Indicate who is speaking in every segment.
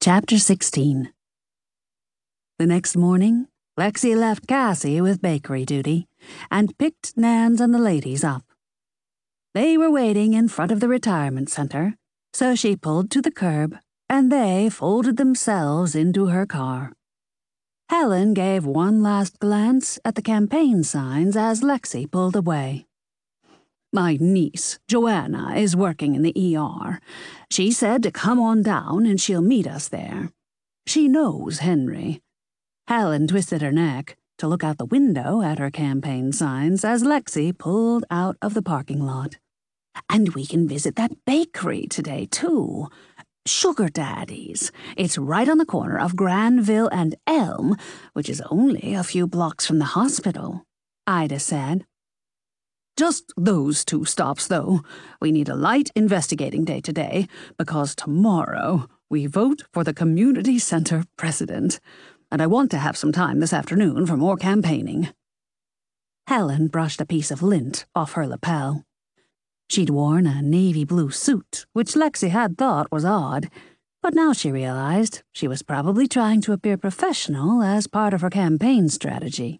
Speaker 1: Chapter 16. The next morning, Lexi left Cassie with bakery duty and picked Nans and the ladies up. They were waiting in front of the retirement center, so she pulled to the curb and they folded themselves into her car. Helen gave one last glance at the campaign signs as Lexi pulled away. My niece, Joanna, is working in the ER. She said to come on down and she'll meet us there. She knows Henry. Helen twisted her neck to look out the window at her campaign signs as Lexi pulled out of the parking lot. And we can visit that bakery today, too. Sugar Daddy's. It's right on the corner of Granville and Elm, which is only a few blocks from the hospital, Ida said. Just those two stops, though. We need a light investigating day today, because tomorrow we vote for the community center president, and I want to have some time this afternoon for more campaigning. Helen brushed a piece of lint off her lapel. She'd worn a navy blue suit, which Lexi had thought was odd, but now she realized she was probably trying to appear professional as part of her campaign strategy.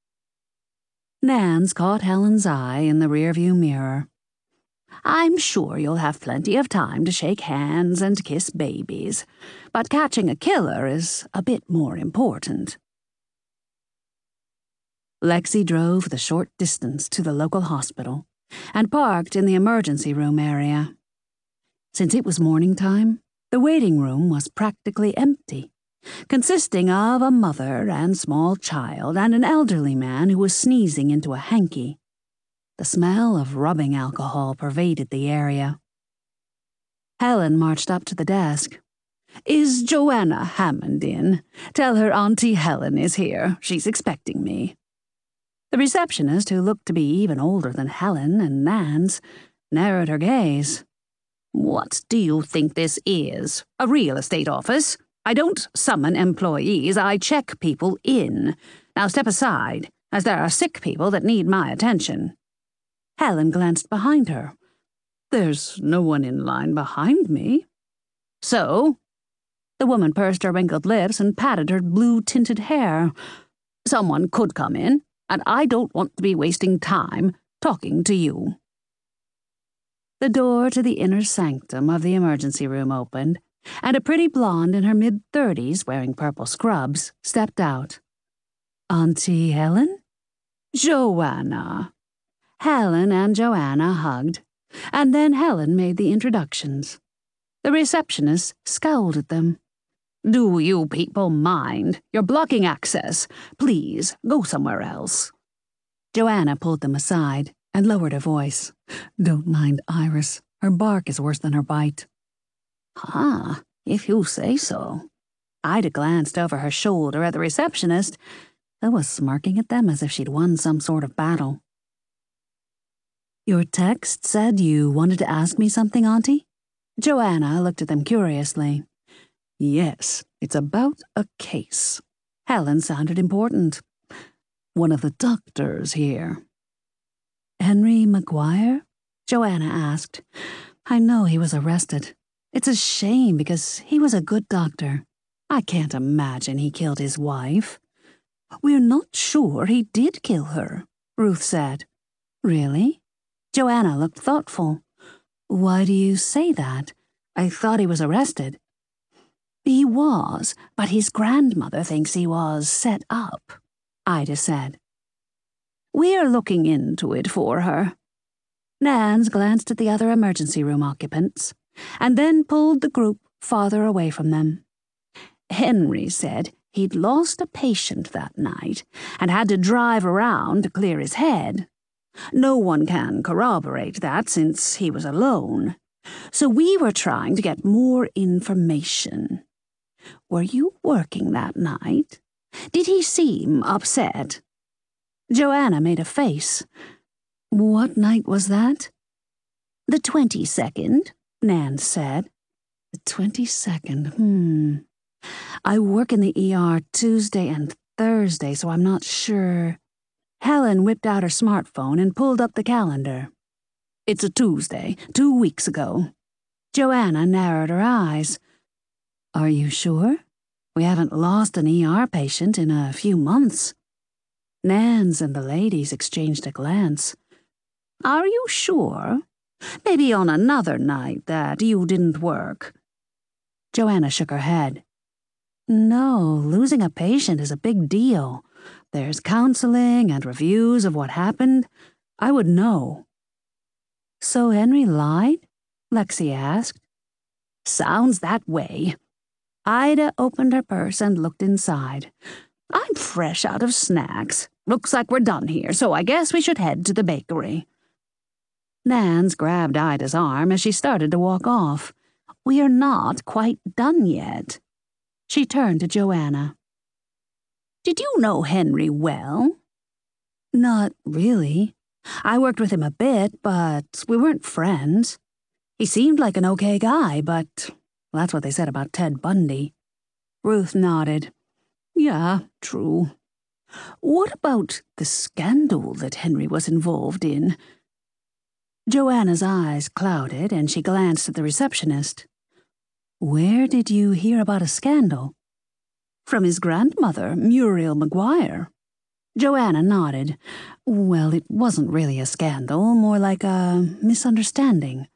Speaker 1: Nans caught Helen's eye in the rearview mirror. I'm sure you'll have plenty of time to shake hands and kiss babies, but catching a killer is a bit more important. Lexi drove the short distance to the local hospital and parked in the emergency room area. Since it was morning time, the waiting room was practically empty, consisting of a mother and small child and an elderly man who was sneezing into a hanky. The smell of rubbing alcohol pervaded the area. Helen marched up to the desk. Is Joanna Hammond in? Tell her Auntie Helen is here. She's expecting me. The receptionist, who looked to be even older than Helen and Nans, narrowed her gaze. What do you think this is? A real estate office? I don't summon employees, I check people in. Now step aside, as there are sick people that need my attention. Helen glanced behind her. There's no one in line behind me. So? The woman pursed her wrinkled lips and patted her blue-tinted hair. Someone could come in, and I don't want to be wasting time talking to you. The door to the inner sanctum of the emergency room opened, and a pretty blonde in her mid-30s wearing purple scrubs stepped out. Auntie Helen? Joanna. Helen and Joanna hugged, and then Helen made the introductions. The receptionist scowled at them. Do you people mind? You're blocking access. Please, go somewhere else. Joanna pulled them aside and lowered her voice. Don't mind Iris. Her bark is worse than her bite. If you say so. Ida glanced over her shoulder at the receptionist, who was smirking at them as if she'd won some sort of battle. Your text said you wanted to ask me something, Auntie? Joanna looked at them curiously. Yes, it's about a case. Helen sounded important. One of the doctors here. Henry McGuire? Joanna asked. I know he was arrested. It's a shame because he was a good doctor. I can't imagine he killed his wife. We're not sure he did kill her, Ruth said. Really? Joanna looked thoughtful. Why do you say that? I thought he was arrested. He was, but his grandmother thinks he was set up, Ida said. We're looking into it for her. Nans glanced at the other emergency room occupants, and then pulled the group farther away from them. Henry said he'd lost a patient that night and had to drive around to clear his head. No one can corroborate that since he was alone, so we were trying to get more information. Were you working that night? Did he seem upset? Joanna made a face. What night was that? The 22nd. Nan said. The 22nd, I work in the ER Tuesday and Thursday, so I'm not sure. Helen whipped out her smartphone and pulled up the calendar. It's a Tuesday, 2 weeks ago. Joanna narrowed her eyes. Are you sure? We haven't lost an ER patient in a few months. Nance and the ladies exchanged a glance. Are you sure? Maybe on another night that you didn't work. Joanna shook her head. No, losing a patient is a big deal. There's counseling and reviews of what happened. I would know. So Henry lied? Lexi asked. Sounds that way. Ida opened her purse and looked inside. I'm fresh out of snacks. Looks like we're done here, so I guess we should head to the bakery. Nance grabbed Ida's arm as she started to walk off. We're not quite done yet. She turned to Joanna. Did you know Henry well? Not really. I worked with him a bit, but we weren't friends. He seemed like an okay guy, but that's what they said about Ted Bundy. Ruth nodded. Yeah, true. What about the scandal that Henry was involved in? Joanna's eyes clouded and she glanced at the receptionist. Where did you hear about a scandal? From his grandmother, Muriel Maguire. Joanna nodded. Well, it wasn't really a scandal, more like a misunderstanding.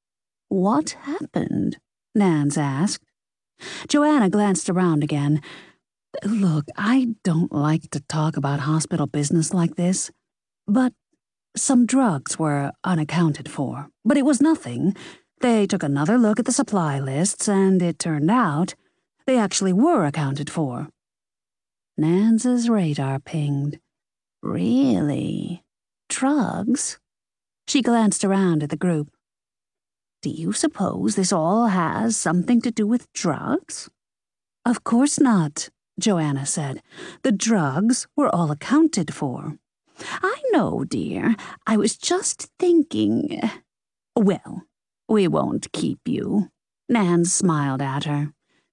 Speaker 1: What happened? Nance asked. Joanna glanced around again. Look, I don't like to talk about hospital business like this, but some drugs were unaccounted for. But it was nothing. They took another look at the supply lists, and it turned out they actually were accounted for. Nance's radar pinged. Really? Drugs? She glanced around at the group. Do you suppose this all has something to do with drugs? Of course not, Joanna said. The drugs were all accounted for. I know, dear. I was just thinking. Well, we won't keep you. Nance smiled at her.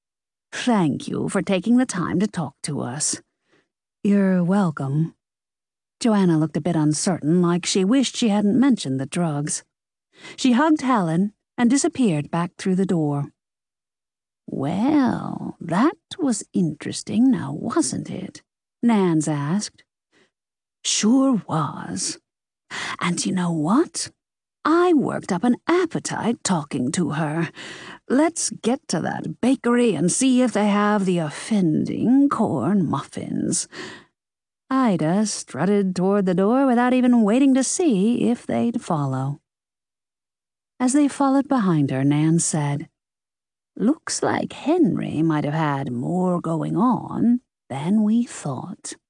Speaker 1: Thank you for taking the time to talk to us. You're welcome. Joanna looked a bit uncertain, like she wished she hadn't mentioned the drugs. She hugged Helen and disappeared back through the door. Well, that was interesting now, wasn't it? Nance asked. Sure was. And you know what? I worked up an appetite talking to her. Let's get to that bakery and see if they have the offending corn muffins. Ida strutted toward the door without even waiting to see if they'd follow. As they followed behind her, Nance said, Looks like Henry might have had more going on than we thought.